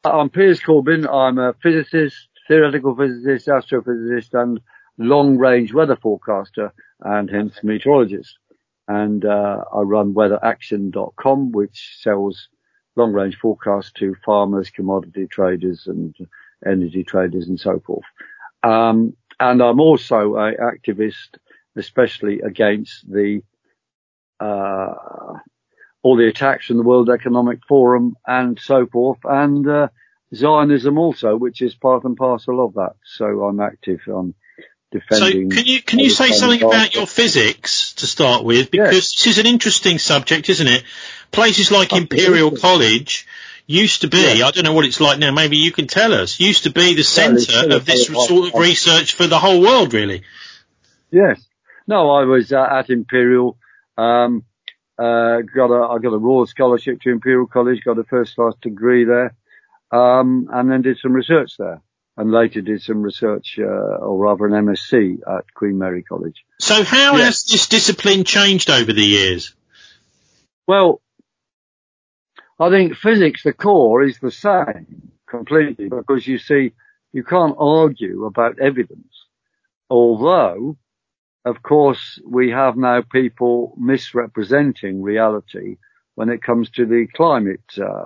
I'm Piers Corbyn. I'm a physicist, theoretical physicist, astrophysicist, and long-range weather forecaster, and hence meteorologist. And I run weatheraction.com, which sells long-range forecasts to farmers, commodity traders, and energy traders, and so forth. And I'm also an activist, especially against the all the attacks from the World Economic Forum and so forth, and Zionism also, which is part and parcel of that. So I'm active on defending. So can you say something about your physics to start with? Because this is an interesting subject, isn't it? Places like Imperial College used to be, I don't know what it's like now, maybe you can tell us, used to be the centre of this sort of research for the whole world, really. Yes. No, I was at Imperial. I got a Royal Scholarship to Imperial College, got a first class degree there, and then did some research there, and later did some research, or rather an MSc at Queen Mary College. So how has this discipline changed over the years? Well, I think physics, the core, is the same completely, because you see, you can't argue about evidence, although, of course, we have now people misrepresenting reality when it comes to the climate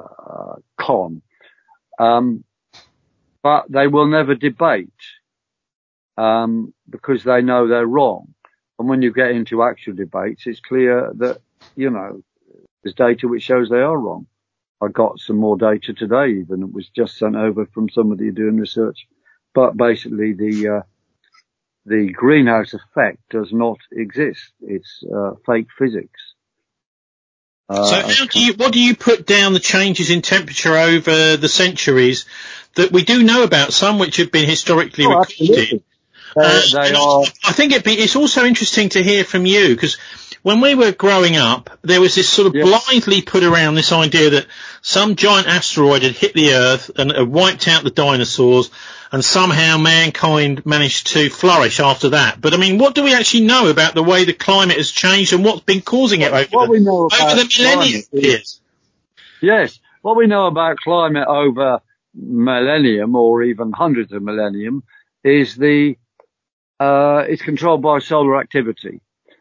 but they will never debate because they know they're wrong. And when you get into actual debates, it's clear that, there's data which shows they are wrong. I got some more data today, even. It was just sent over from somebody doing research. But basically, the greenhouse effect does not exist. It's fake physics. So what do you put down the changes in temperature over the centuries that we do know about, some which have been historically recorded? I think it's also interesting to hear from you, because when we were growing up, there was this sort of blindly put around this idea that some giant asteroid had hit the Earth and wiped out the dinosaurs, and somehow mankind managed to flourish after that. But, I mean, what do we actually know about the way the climate has changed and what's been causing it over the millennia? Yes. What we know about climate over millennium, or even hundreds of millennium, is it's controlled by solar activity.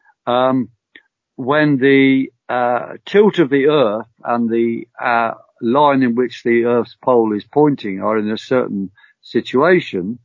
When the tilt of the Earth and the line in which the Earth's pole is pointing are in a certain situation,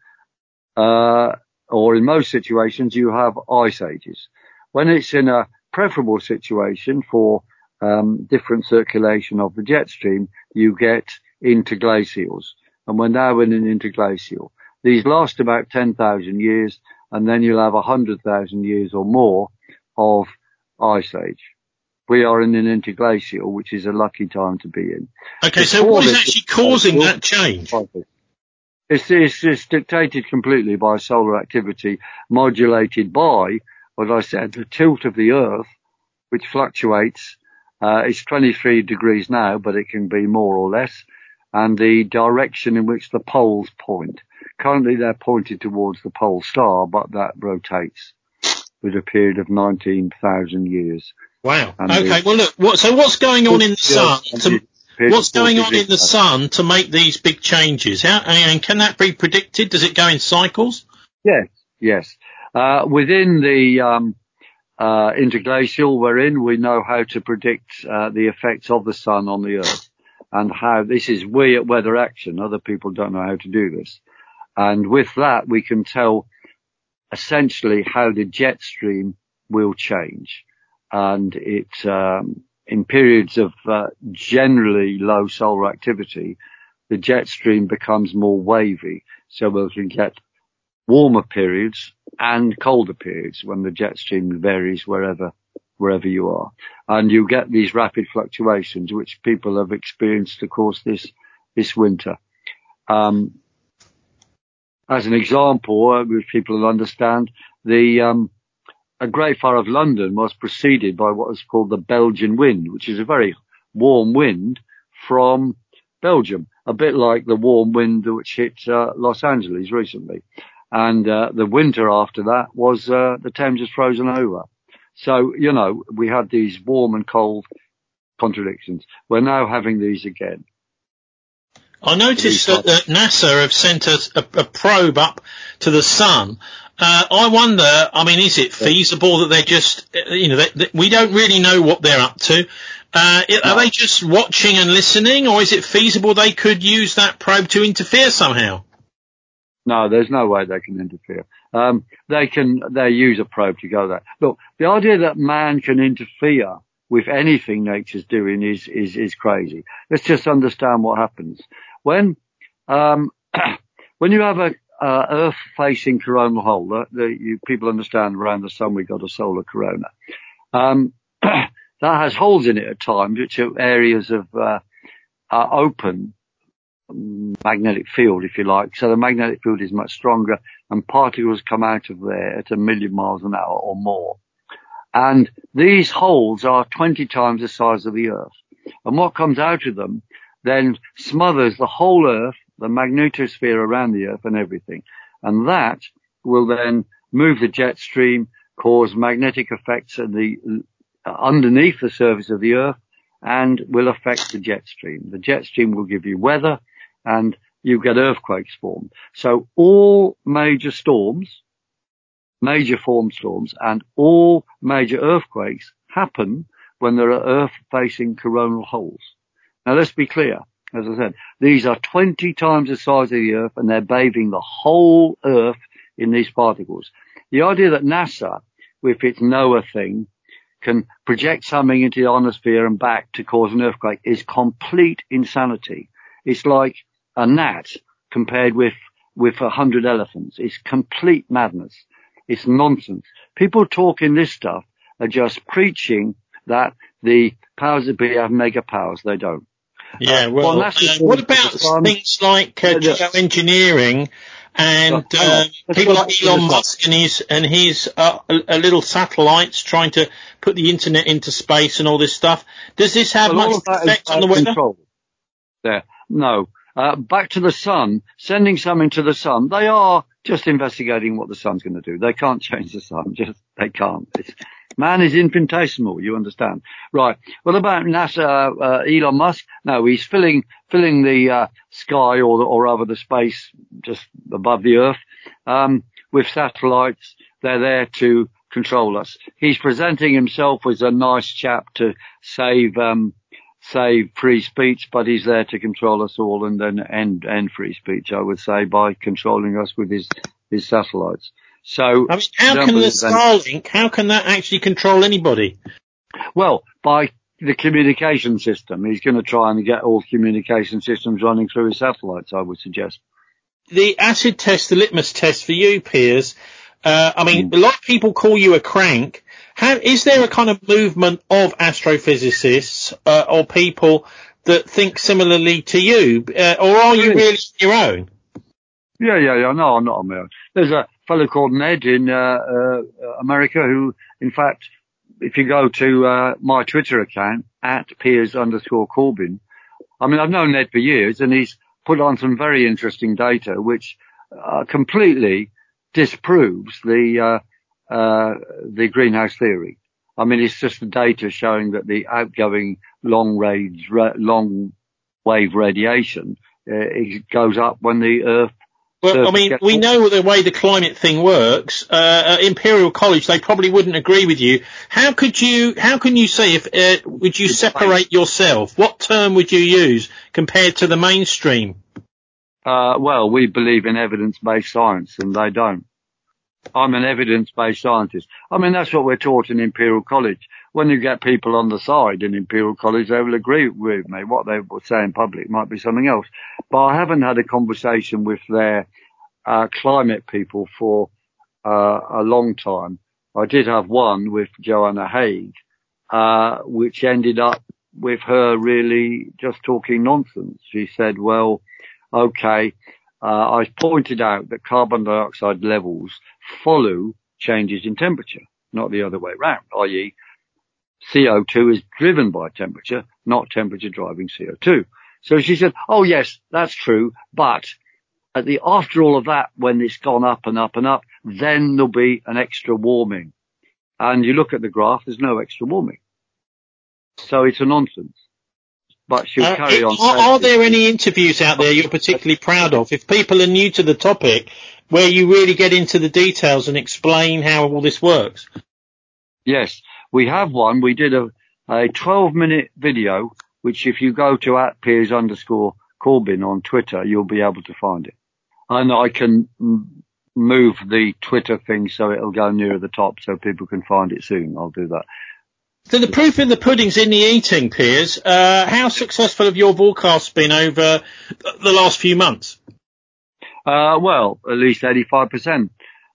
or in most situations, you have ice ages. When it's in a preferable situation for different circulation of the jet stream, you get interglacials. And we're now in an interglacial. These last about 10,000 years, and then you'll have 100,000 years or more of ice age. We are in an interglacial, which is a lucky time to be in. Okay, so what is actually causing that change? It's dictated completely by solar activity, modulated by, what I said, the tilt of the Earth, which fluctuates. It's 23 degrees now, but it can be more or less, and the direction in which the poles point. Currently, they're pointed towards the pole star, but that rotates with a period of 19,000 years. Wow. Okay. Well, look. What's going on in the sun? What's going on in the sun to make these big changes? And can that be predicted? Does it go in cycles? Yes. Within the interglacial we're in, we know how to predict the effects of the sun on the Earth, and how this is we at Weather Action. Other people don't know how to do this, and with that we can tell essentially how the jet stream will change, and it in periods of generally low solar activity, the jet stream becomes more wavy, so we can get warmer periods and colder periods when the jet stream varies wherever you are, and you get these rapid fluctuations which people have experienced, of course, this winter. As an example, which people will understand, a Great Fire of London was preceded by what was called the Belgian wind, which is a very warm wind from Belgium, a bit like the warm wind which hit Los Angeles recently. And the winter after that was the Thames is frozen over. So, we had these warm and cold contradictions. We're now having these again. I noticed that NASA have sent us a probe up to the sun. I wonder, I mean, is it feasible that they're just, we don't really know what they're up to. Are they just watching and listening, or is it feasible they could use that probe to interfere somehow? No, there's no way they can interfere. They use a probe to go there. Look, the idea that man can interfere with anything nature's doing is crazy. Let's just understand what happens. When you have a Earth-facing coronal hole, people understand around the sun we've got a solar corona. That has holes in it at times, which are areas of open magnetic field, if you like. So the magnetic field is much stronger, and particles come out of there at 1 million miles an hour or more. And these holes are 20 times the size of the Earth. And what comes out of them then smothers the whole Earth, the magnetosphere around the Earth and everything. And that will then move the jet stream, cause magnetic effects at underneath the surface of the Earth, and will affect the jet stream. The jet stream will give you weather, and you get earthquakes formed. So all major storms, major form storms, and all major earthquakes happen when there are Earth-facing coronal holes. Now let's be clear. As I said, these are 20 times the size of the Earth, and they're bathing the whole Earth in these particles. The idea that NASA, with its NOAA thing, can project something into the ionosphere and back to cause an earthquake is complete insanity. It's like a gnat compared with 100 elephants. It's complete madness. It's nonsense. People talking this stuff are just preaching that the powers that be have mega powers. They don't. Yeah, what about things like geoengineering and people like Elon Musk and his little satellites trying to put the internet into space and all this stuff? Does this have much effect on the weather? There, no. Back to the sun, sending something to the sun. They are just investigating what the sun's going to do. They can't change the sun. They can't. Man is infinitesimal, you understand. Right. What about NASA, Elon Musk? No, he's filling the sky or rather the space just above the Earth, with satellites. They're there to control us. He's presenting himself as a nice chap to save free speech, but he's there to control us all and then end free speech, I would say, by controlling us with his satellites. So, I mean, how can the Starlink, how can that actually control anybody? Well, by the communication system. He's going to try and get all communication systems running through his satellites, I would suggest. The acid test, the litmus test for you, Piers, a lot of people call you a crank. Is there a kind of movement of astrophysicists or people that think similarly to you, or are you really your own? Yeah. No, I'm not on my own. There's a fellow called Ned in America who, in fact, if you go to my Twitter account, @Piers_Corbyn, I mean, I've known Ned for years, and he's put on some very interesting data which completely disproves the greenhouse theory. I mean, it's just the data showing that the outgoing long wave radiation it goes up when the Earth. Well, I mean, we know the way the climate thing works. At Imperial College, they probably wouldn't agree with you. How can you say would you separate yourself? What term would you use compared to the mainstream? Well, we believe in evidence-based science, and they don't. I'm an evidence-based scientist. I mean, that's what we're taught in Imperial College. When you get people on the side in Imperial College, they will agree with me. What they will say in public might be something else. But I haven't had a conversation with their climate people for a long time. I did have one with Joanna Haigh, which ended up with her really just talking nonsense. She said, well, okay, I pointed out that carbon dioxide levels follow changes in temperature, not the other way around, i.e. CO2 is driven by temperature, not temperature driving CO2. So she said, oh yes, that's true, but after all of that, when it's gone up and up and up, then there'll be an extra warming. And you look at the graph, there's no extra warming. So it's a nonsense. but she'll carry on. Are there any interviews out there you're particularly proud of? If people are new to the topic, where you really get into the details and explain how all this works? Yes, we have one. We did a 12-minute video, which if you go to @Piers_Corbyn on Twitter, you'll be able to find it. And I can move the Twitter thing so it'll go nearer the top so people can find it soon. I'll do that. So the proof in the pudding's in the eating, Piers. How successful have your broadcasts been over the last few months? Well, at least 85%.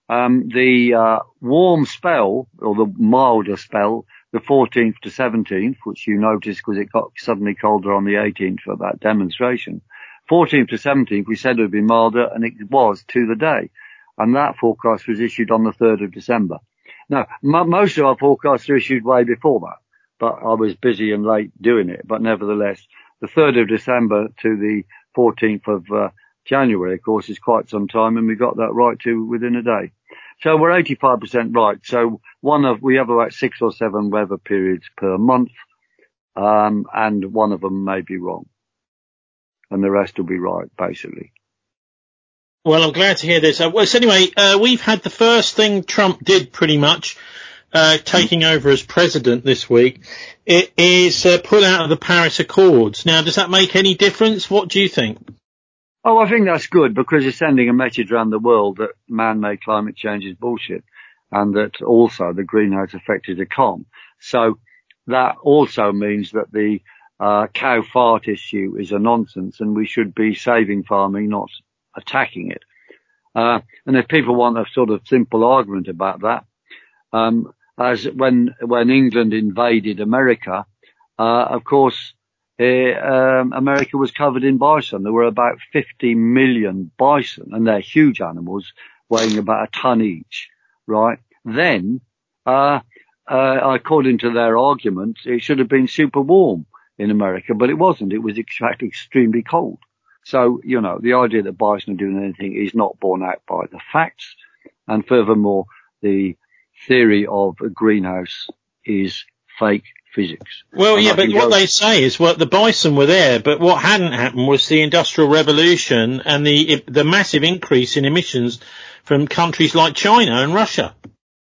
The warm spell, or the milder spell, the 14th to 17th, which you noticed because it got suddenly colder on the 18th for that demonstration. 14th to 17th, we said it would be milder, and it was to the day. And that forecast was issued on the 3rd of December. Now, most of our forecasts are issued way before that, but I was busy and late doing it. But nevertheless, the 3rd of December to the 14th of January, of course, is quite some time, and we got that right to within a day. So we're 85% right. So we have about 6 or 7 weather periods per month, and one of them may be wrong, and the rest will be right, basically. Well, I'm glad to hear this. So anyway, we've had the first thing Trump did pretty much, taking over as president this week. It is pull out of the Paris Accords. Now, does that make any difference? What do you think? Oh, I think that's good because it's sending a message around the world that man-made climate change is bullshit, and that also the greenhouse effect is a con. So that also means that the cow fart issue is a nonsense, and we should be saving farming, not attacking it. And if people want a sort of simple argument about that, as when England invaded America, of course, America was covered in bison. There were about 50 million bison, and they're huge animals, weighing about a ton each, right? Then, according to their argument, it should have been super warm in America, but it wasn't. It was extremely cold. So, the idea that bison are doing anything is not borne out by the facts. And furthermore, the theory of a greenhouse is fake physics. Well, yeah, but what they say is the bison were there, but what hadn't happened was the Industrial Revolution and the massive increase in emissions from countries like China and Russia.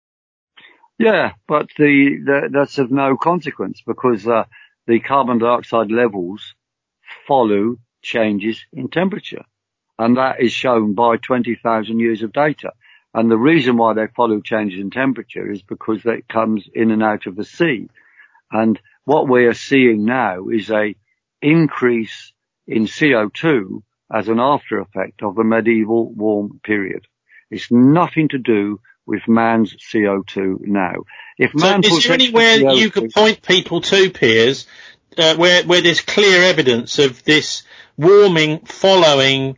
Yeah, but that's of no consequence because the carbon dioxide levels follow changes in temperature, and that is shown by 20,000 years of data. And the reason why they follow changes in temperature is because it comes in and out of the sea. And what we are seeing now is a increase in CO2 as an after effect of the medieval warm period. It's nothing to do with man's CO2 now. Is there anywhere you could point people to, Piers, where there's clear evidence of this warming following,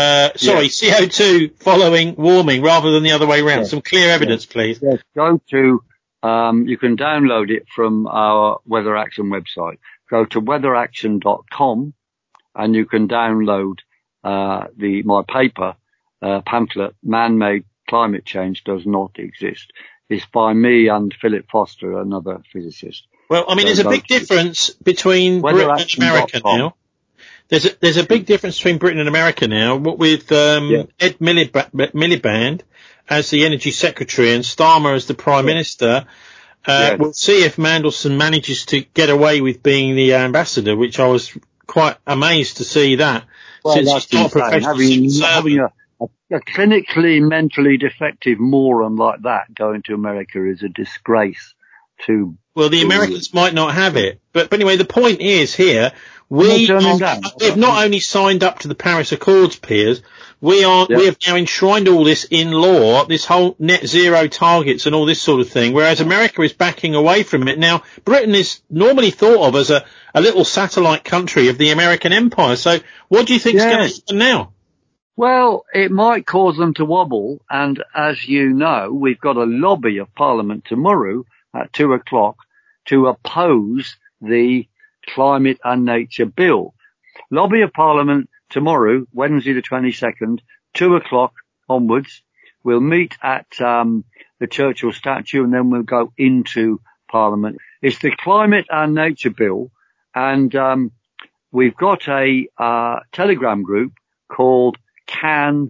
CO2 following warming rather than the other way around? Some clear evidence, please. Yes. Go to, you can download it from our Weather Action website. Go to weatheraction.com and you can download, my paper, pamphlet, Man-Made Climate Change Does Not Exist. It's by me and Philip Foster, another physicist. Well, I mean, there's a big difference between Britain and America now. There's a big difference between Britain and America now. What with Ed Miliband as the Energy Secretary and Starmer as the Prime Minister. We'll see if Mandelson manages to get away with being the ambassador, which I was quite amazed to see that. Well, since he's not having a clinically mentally defective moron like that going to America is a disgrace to. Well, the Americans might not have it, but anyway, the point is here. We've not only signed up to the Paris Accords, Piers, we have now enshrined all this in law, this whole net zero targets and all this sort of thing, whereas America is backing away from it. Now, Britain is normally thought of as a little satellite country of the American empire. So what do you think is going to happen now? Well, it might cause them to wobble. And as you know, we've got a lobby of Parliament tomorrow at 2:00 to oppose the Climate and Nature Bill. Lobby of Parliament tomorrow, Wednesday the 22nd, 2:00 onwards. We'll meet at the Churchill statue and then we'll go into Parliament. It's the Climate and Nature Bill, and we've got a Telegram group called Can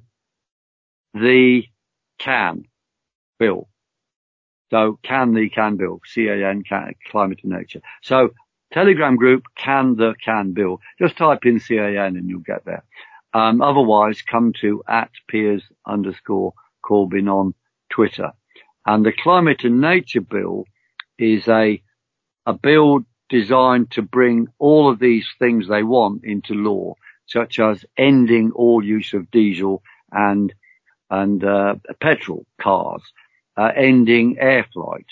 Bill. So Can Bill, CAN, Climate and Nature. So Telegram group Can Bill. Just type in CAN and you'll get there. Otherwise, come to @Piers_Corbyn on Twitter. And the Climate and Nature Bill is a bill designed to bring all of these things they want into law, such as ending all use of diesel and petrol cars, ending air flight,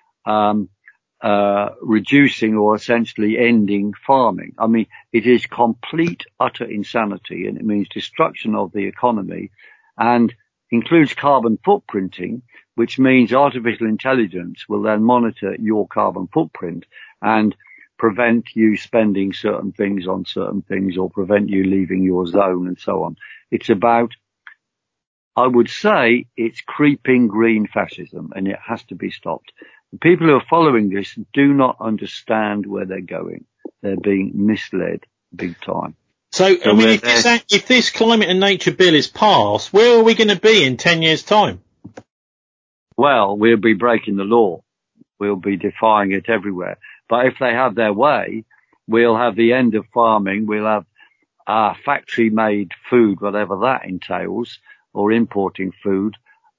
reducing or essentially ending farming. I mean, it is complete, utter insanity, and it means destruction of the economy, and includes carbon footprinting, which means artificial intelligence will then monitor your carbon footprint and prevent you spending certain things on certain things, or prevent you leaving your zone and so on. It's about, I would say, it's creeping green fascism, and it has to be stopped. The people who are following this do not understand where they're going. They're being misled big time. So I mean, if this Climate and Nature Bill is passed, where are we going to be in 10 years' time? Well, we'll be breaking the law. We'll be defying it everywhere. But if they have their way, we'll have the end of farming. We'll have factory-made food, whatever that entails, or importing food.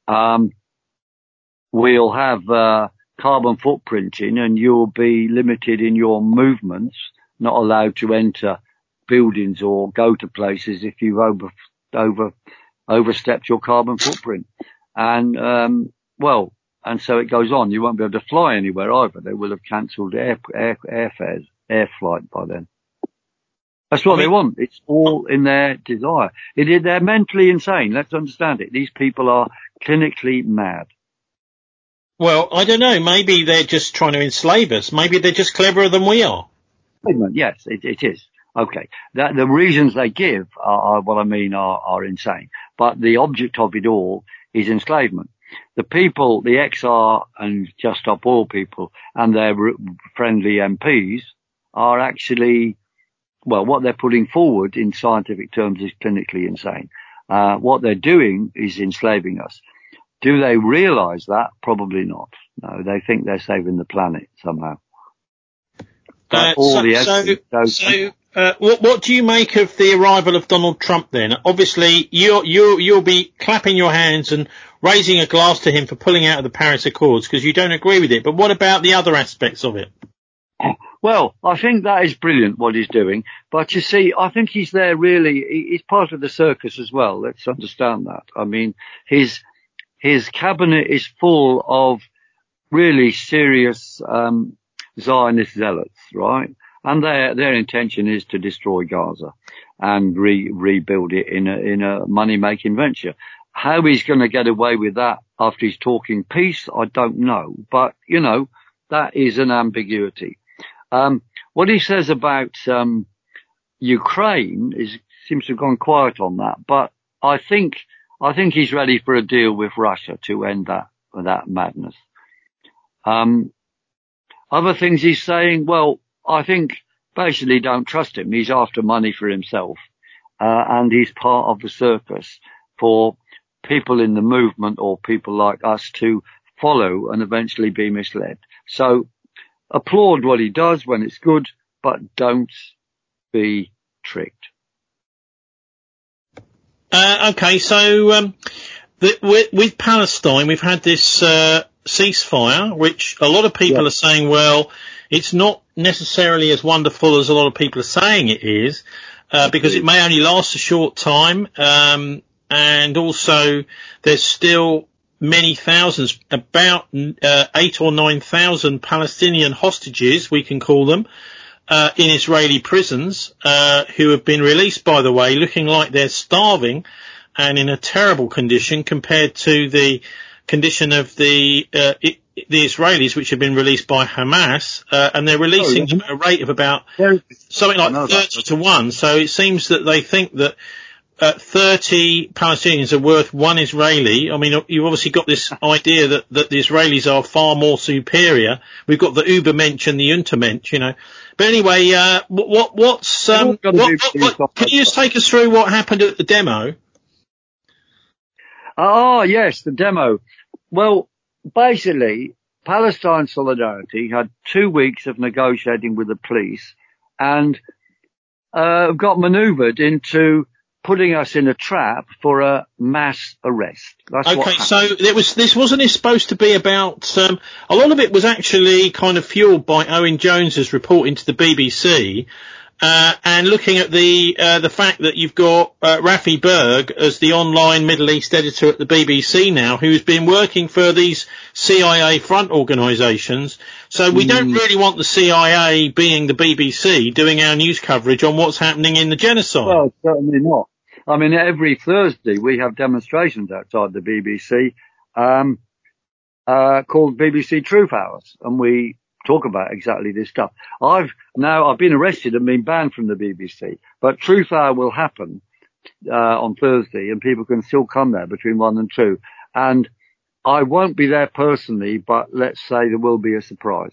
We'll have carbon footprinting, and you'll be limited in your movements, not allowed to enter buildings or go to places if you've overstepped your carbon footprint. And and so it goes on. You won't be able to fly anywhere either. They will have cancelled airfares, air flight by then. That's what they want. It's all in their desire. They're mentally insane. Let's understand it. These people are clinically mad. Well, I don't know. Maybe they're just trying to enslave us. Maybe they're just cleverer than we are. Yes, it is. Okay. The reasons they give are insane. But the object of it all is enslavement. The people, the XR and Just Stop Oil people and their friendly MPs are actually, well, what they're putting forward in scientific terms is clinically insane. What they're doing is enslaving us. Do they realize that? Probably not. No, they think they're saving the planet somehow. What do you make of the arrival of Donald Trump then? Obviously, you'll be clapping your hands and raising a glass to him for pulling out of the Paris Accords because you don't agree with it. But what about the other aspects of it? Well, I think that is brilliant what he's doing. But you see, I think he's there really, he's part of the circus as well. Let's understand that. I mean, his cabinet is full of really serious, Zionist zealots, right? And their intention is to destroy Gaza and rebuild it in a money-making venture. How he's going to get away with that after he's talking peace, I don't know. But, that is an ambiguity. What he says about Ukraine seems to have gone quiet on that. But I think he's ready for a deal with Russia to end that madness. Other things he's saying, well, I think basically don't trust him. He's after money for himself, and he's part of the circus for people in the movement or people like us to follow and eventually be misled. So applaud what he does when it's good, but don't be tricked. Okay, so with Palestine, we've had this ceasefire, which a lot of people are saying, well, it's not necessarily as wonderful as a lot of people are saying it is, because it may only last a short time, and also there's still many thousands, about 8,000 or 9,000 Palestinian hostages, we can call them, in Israeli prisons, who have been released, by the way, looking like they're starving and in a terrible condition compared to the condition of the Israelis, which have been released by Hamas, and they're releasing at a rate of about something like 30 to 1. So it seems that they think that 30 Palestinians are worth one Israeli. I mean, you've obviously got this idea that the Israelis are far more superior. We've got the Übermensch and the Untermensch, you know. But anyway, can you just take us through what happened at the demo? Oh, yes, the demo. Well, basically, Palestine Solidarity had 2 weeks of negotiating with the police and got manoeuvred into putting us in a trap for a mass arrest. That's okay, so this wasn't supposed to be about, a lot of it was actually kind of fueled by Owen Jones's report into the BBC, and looking at the fact that you've got Rafi Berg as the online Middle East editor at the BBC now, who's been working for these CIA front organisations. So we don't really want the CIA being the BBC doing our news coverage on what's happening in the genocide. Well, certainly not. I mean, every Thursday we have demonstrations outside the BBC called BBC Truth Hours, and we talk about exactly this stuff. I've been arrested and been banned from the BBC, but Truth Hour will happen on Thursday, and people can still come there between 1 and 2. And I won't be there personally, but let's say there will be a surprise.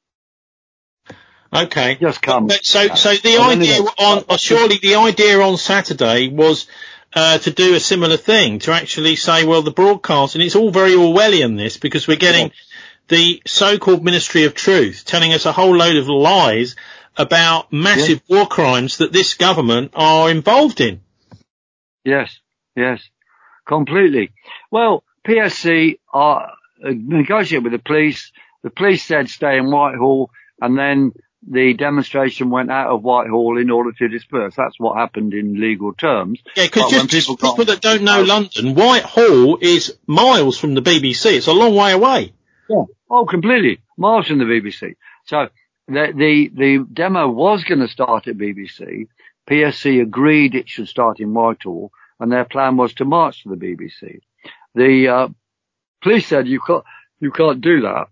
Okay. Just come. So the idea surely the idea on Saturday was to do a similar thing, to actually say, well, the broadcast, and it's all very Orwellian this, because we're getting the so-called Ministry of Truth telling us a whole load of lies about massive war crimes that this government are involved in. Yes, completely. Well, PSC are negotiating with the police. The police said stay in Whitehall, and then the demonstration went out of Whitehall in order to disperse. That's what happened in legal terms. Yeah, because just people that don't know London, Whitehall is miles from the BBC. It's a long way away. Yeah. Oh, completely. Miles from the BBC. So the demo was going to start at BBC. PSC agreed it should start in Whitehall, and their plan was to march to the BBC. The police said you can't do that,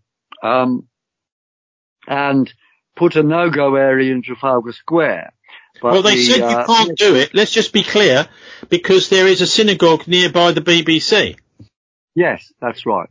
and put a no-go area in Trafalgar Square. But well, they said you can't do it. Let's just be clear, because there is a synagogue nearby the BBC. Yes, that's right.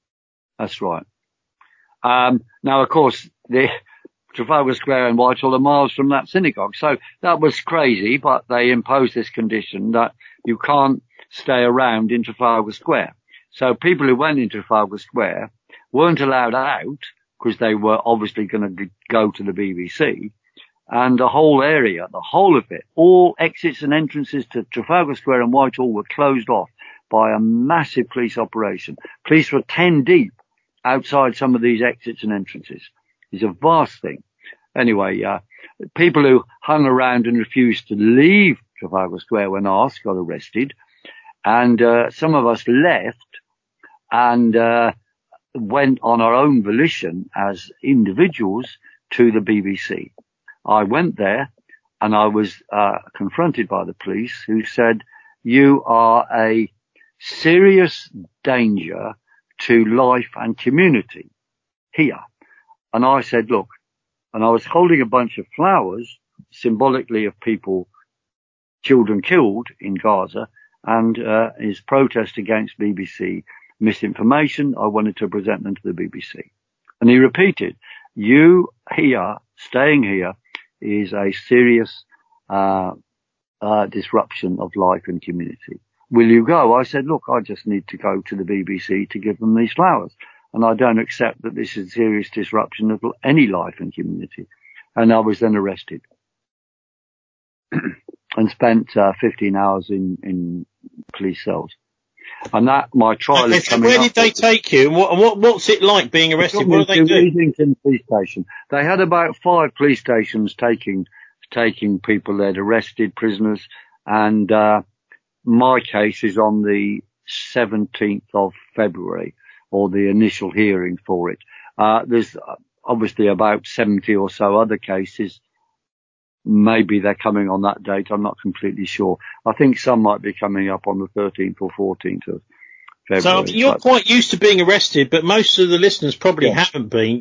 Now, of course, the Trafalgar Square and Whitehall are miles from that synagogue. So that was crazy, but they imposed this condition that you can't stay around in Trafalgar Square. So people who went into Trafalgar Square weren't allowed out, because they were obviously going to go to the BBC. And the whole area, the whole of it, all exits and entrances to Trafalgar Square and Whitehall were closed off by a massive police operation. Police were 10 deep outside some of these exits and entrances. It's a vast thing. Anyway, people who hung around and refused to leave Trafalgar Square when asked got arrested. And some of us left and went on our own volition as individuals to the BBC. I went there and I was confronted by the police, who said, you are a serious danger to life and community here. And I said, look, and I was holding a bunch of flowers symbolically of people, children killed in Gaza, and his protest against BBC misinformation. I wanted to present them to the BBC. And he repeated, you here, staying here, is a serious disruption of life and community. Will you go? I said, look, I just need to go to the BBC to give them these flowers. And I don't accept that this is a serious disruption of any life and community. And I was then arrested and spent 15 hours in police cells. And that, my trial is coming up. Where did they take you? What's it like being arrested? What do they do? Islington Police Station. They had about 5 police stations taking people they'd arrested, prisoners, and my case is on the 17th of February, or the initial hearing for it. There's obviously about 70 or so other cases. Maybe they're coming on that date. I'm not completely sure. I think some might be coming up on the 13th or 14th of February. So you're quite used to being arrested, but most of the listeners probably haven't been.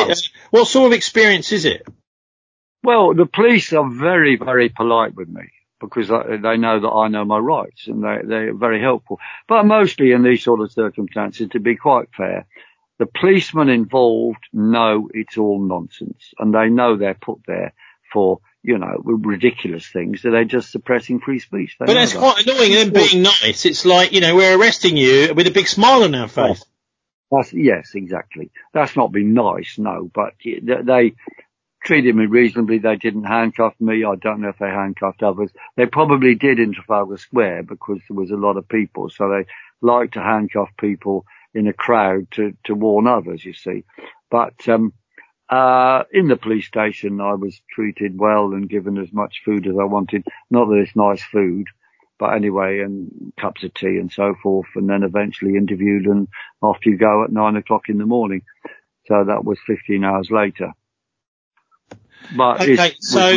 What sort of experience is it? Well, the police are very, very polite with me. because they know that I know my rights, and they're very helpful. But mostly in these sort of circumstances, to be quite fair, the policemen involved know it's all nonsense, and they know they're put there for, ridiculous things, that they're just suppressing free speech. But that's quite annoying, them being nice. It's like, we're arresting you with a big smile on our face. Yes, exactly. That's not been nice, no, but they treated me reasonably. They didn't handcuff me. I don't know if they handcuffed others. They probably did in Trafalgar Square because there was a lot of people, so they like to handcuff people in a crowd to warn others, you see. But in the police station, I was treated well and given as much food as I wanted. Not that it's nice food, but anyway, and cups of tea and so forth, and then eventually interviewed, and off you go at 9 o'clock in the morning. So that was 15 hours later. But okay,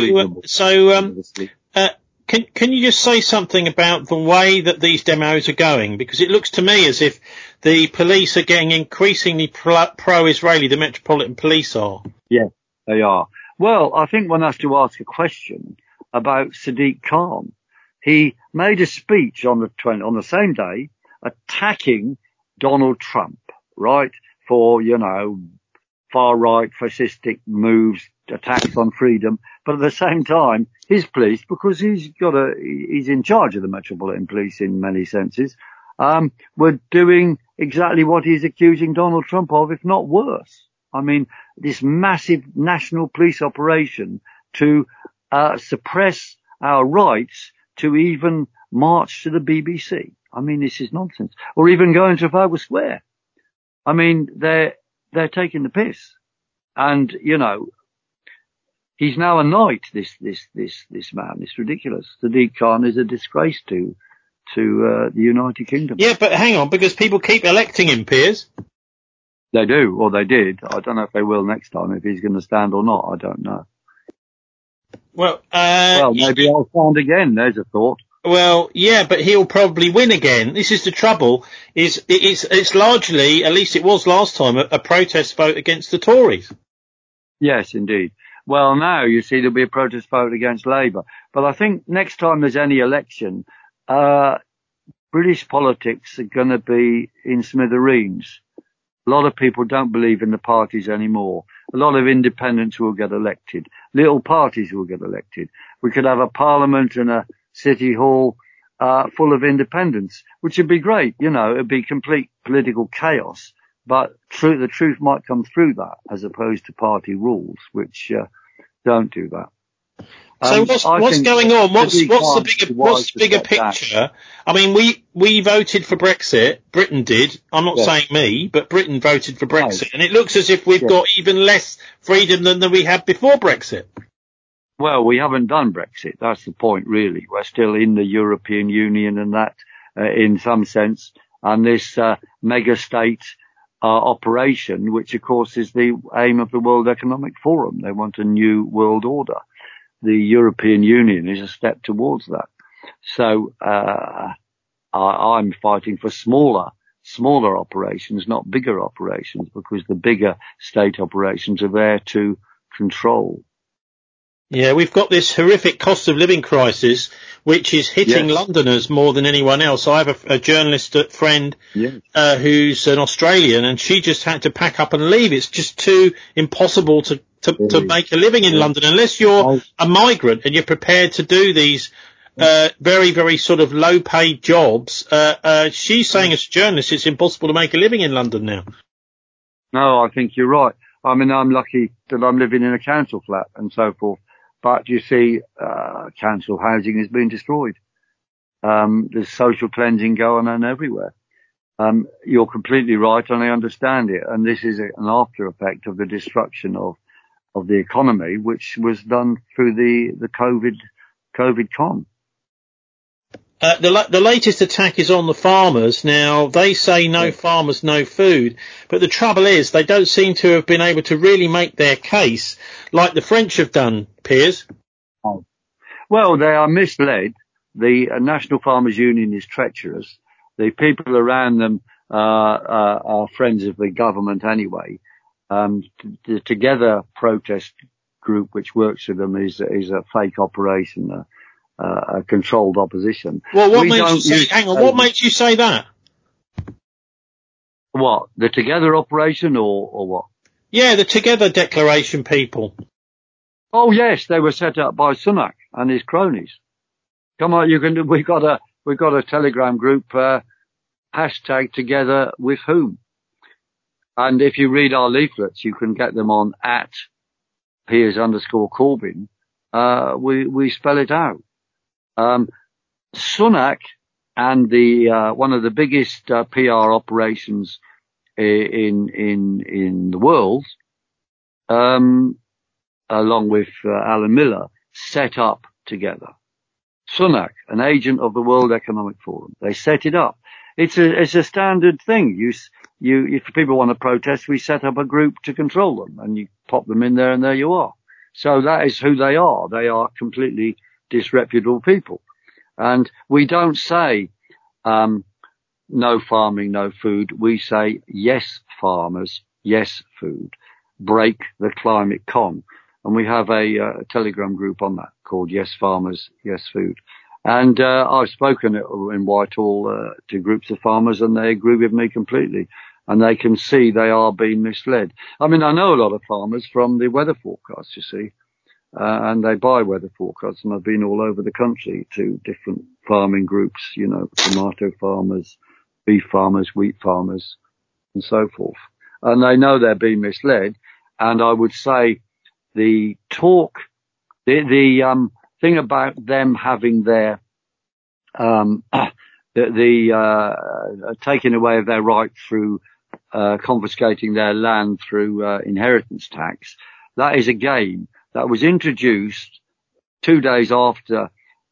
can you just say something about the way that these demos are going? Because it looks to me as if the police are getting increasingly pro-Israeli, the Metropolitan Police are. Yes, they are. Well, I think one has to ask a question about Sadiq Khan. He made a speech on the same day attacking Donald Trump, right, for, far-right fascistic moves, attacks on freedom, but at the same time, his police, because he's in charge of the Metropolitan Police in many senses, were doing exactly what he's accusing Donald Trump of, if not worse. I mean, this massive national police operation to suppress our rights to even march to the BBC. I mean, this is nonsense. Or even going to Trafalgar Square. I mean, they're taking the piss. And, he's now a knight, this man. It's ridiculous. Sadiq Khan is a disgrace to the United Kingdom. Yeah, but hang on, because people keep electing him, Piers. They do, or they did. I don't know if they will next time, if he's going to stand or not. I don't know. Well, maybe I'll stand again. There's a thought. Well, yeah, but he'll probably win again. This is the trouble. It's largely, at least it was last time, a protest vote against the Tories. Yes, indeed. Well, now you see there'll be a protest vote against Labour. But I think next time there's any election, British politics are going to be in smithereens. A lot of people don't believe in the parties anymore. A lot of independents will get elected. Little parties will get elected. We could have a parliament and a city hall full of independents, which would be great. It'd be complete political chaos. But the truth might come through that, as opposed to party rules, which don't do that. So what's going on? What's the bigger picture? I mean, we voted for Brexit. Britain did. I'm not saying me, but Britain voted for Brexit, and it looks as if we've got even less freedom than we had before Brexit. Well, we haven't done Brexit. That's the point, really. We're still in the European Union, and that, in some sense, and this mega state operation, which of course is the aim of the World Economic Forum. They want a new world order. The European Union is a step towards that. So I'm fighting for smaller operations, not bigger operations, because the bigger state operations are there to control. Yeah, we've got this horrific cost of living crisis, which is hitting Londoners more than anyone else. I have a journalist friend who's an Australian, and she just had to pack up and leave. It's just too impossible to make a living in London unless you're a migrant and you're prepared to do these very, very sort of low-paid jobs. She's saying as a journalist it's impossible to make a living in London now. No, I think you're right. I mean, I'm lucky that I'm living in a council flat and so forth. But you see, council housing has been destroyed. There's social cleansing going on everywhere. You're completely right, and I understand it. And this is an after effect of the destruction of the economy, which was done through the COVID con. The latest attack is on the farmers. Now, they say no farmers, no food. But the trouble is they don't seem to have been able to really make their case like the French have done, Piers. Oh. Well, they are misled. The National Farmers Union is treacherous. The people around them are friends of the government anyway. The Together protest group which works with them is a fake operation. a controlled opposition. Well, what makes you say that? What? The Together operation or what? Yeah, the Together Declaration people. Oh yes, they were set up by Sunak and his cronies. Come on, we've got a Telegram group, hashtag Together with whom. And if you read our leaflets, you can get them on @Piers_Corbyn. We spell it out. Sunak and one of the biggest PR operations in the world, along with Alan Miller, set up Together. Sunak, an agent of the World Economic Forum, they set it up. It's a standard thing. If people want to protest, we set up a group to control them, and you pop them in there, and there you are. So that is who they are. They are completely disreputable people. And we don't say, no farming, no food. We say, yes, farmers, yes, food. Break the climate con. And we have a Telegram group on that called Yes Farmers, Yes Food. And I've spoken in Whitehall to groups of farmers, and they agree with me completely. And they can see they are being misled. I mean, I know a lot of farmers from the weather forecasts, you see, and they buy weather forecasts. And I've been all over the country to different farming groups, tomato farmers, beef farmers, wheat farmers, and so forth. And they know they're being misled. And I would say the thing about them having their taking away of their right through confiscating their land through inheritance tax, that is a game that was introduced 2 days after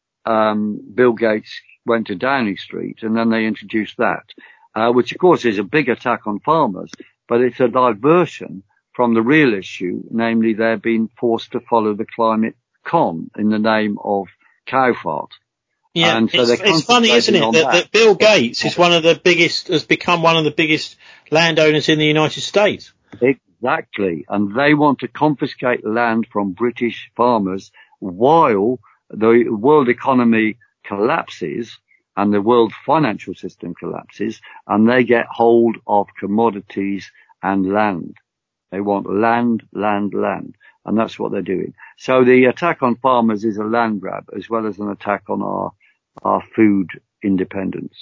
Bill Gates went to Downing Street, and then they introduced that, which of course is a big attack on farmers, but it's a diversion from the real issue, namely they're being forced to follow the climate con in the name of cow fart. Yeah, and so it's funny, isn't it, that Bill Gates has become one of the biggest landowners in the United States. Exactly. And they want to confiscate land from British farmers while the world economy collapses and the world financial system collapses, and they get hold of commodities and land. They want land, land, land. And that's what they're doing. So the attack on farmers is a land grab as well as an attack on our food independence.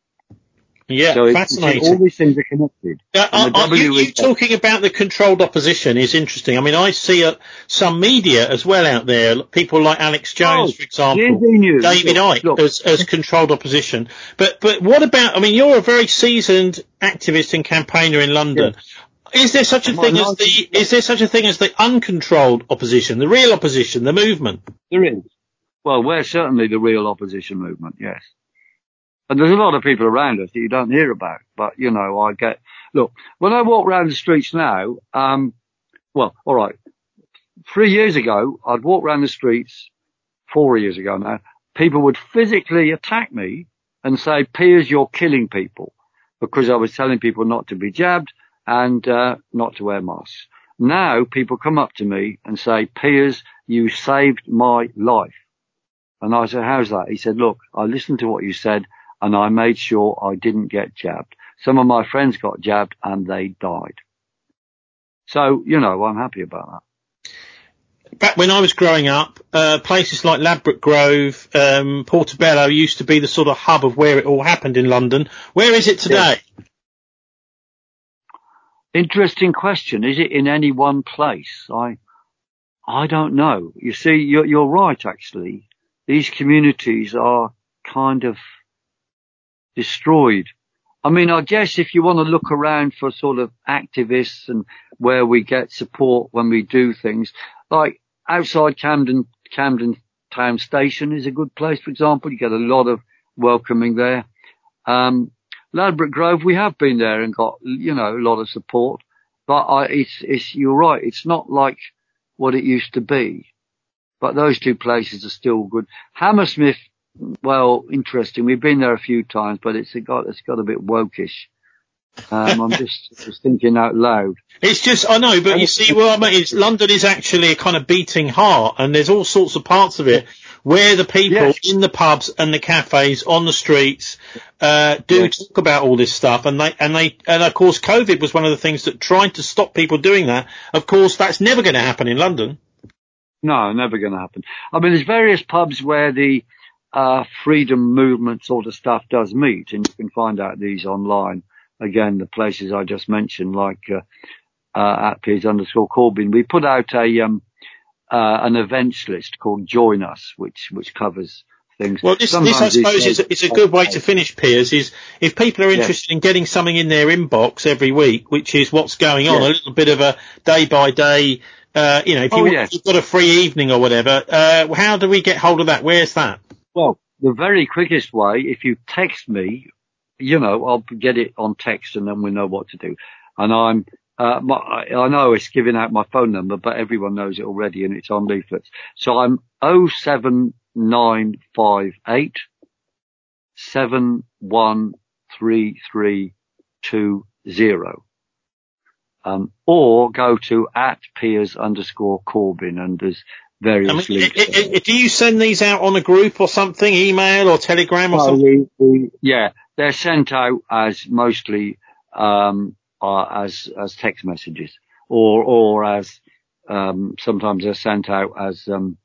Yeah, so fascinating. All these things are connected. You talking about the controlled opposition is interesting. I mean, I see some media as well out there, people like Alex Jones, for example, David Icke as controlled opposition. But what about, I mean, you're a very seasoned activist and campaigner in London. Yes. Is there such a thing as the uncontrolled opposition, the real opposition, the movement? There is. Well, we're certainly the real opposition movement, yes. And there's a lot of people around us that you don't hear about. But, look, when I walk around the streets now, all right, 3 years ago, I'd walk around the streets, 4 years ago now, people would physically attack me and say, Piers, you're killing people, because I was telling people not to be jabbed and not to wear masks. Now people come up to me and say, Piers, you saved my life. And I said, how's that? He said, look, I listened to what you said and I made sure I didn't get jabbed. Some of my friends got jabbed and they died. So, I'm happy about that. Back when I was growing up, places like Ladbroke Grove, Portobello used to be the sort of hub of where it all happened in London. Where is it today? Yeah. Interesting question. Is it in any one place? I don't know. You see, you're right, actually. These communities are kind of destroyed. I mean, I guess if you want to look around for sort of activists and where we get support when we do things, like outside Camden Town Station is a good place, for example. You get a lot of welcoming there. Ladbroke Grove, we have been there and got, a lot of support. But you're right. It's not like what it used to be. But those two places are still good. Hammersmith, well, interesting. We've been there a few times, but it's got a bit wokish. I'm just thinking out loud. It's just, I know, but you see, London is actually a kind of beating heart, and there's all sorts of parts of it where the people in the pubs and the cafes on the streets talk about all this stuff, and of course COVID was one of the things that tried to stop people doing that. Of course, that's never going to happen in London. No, never going to happen. I mean, there's various pubs where the freedom movement sort of stuff does meet, and you can find out these online. Again, the places I just mentioned, like at Piers_Corbyn. We put out an events list called Join Us, which covers things. Well, this I suppose is a good way to finish, Piers, is if people are interested in getting something in their inbox every week, which is what's going on, a little bit of a day by day, if you've got a free evening or whatever, how do we get hold of that? Where's that? Well, the very quickest way, if you text me, I'll get it on text and then we know what to do. And I know it's giving out my phone number, but everyone knows it already and it's on leaflets. So I'm 07958 713320. Or go to @Piers_Corbyn, and there's various links. Do you send these out on a group or something, email or Telegram or something? They're sent out as mostly as text messages, or as sometimes they're sent out as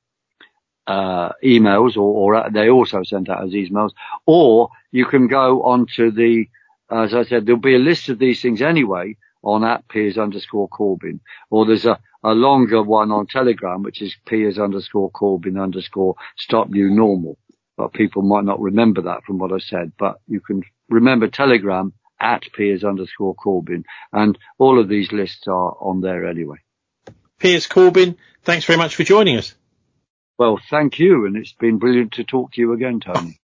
emails, or they also sent out as emails. Or you can go onto as I said, there'll be a list of these things anyway on @Piers_Corbyn, or there's a longer one on Telegram, which is Piers_Corbyn_StopNewNormal. But people might not remember that from what I said, but you can remember Telegram @Piers_Corbyn, and all of these lists are on there anyway. Piers Corbyn, thanks very much for joining us. Well, thank you, and it's been brilliant to talk to you again, Tony.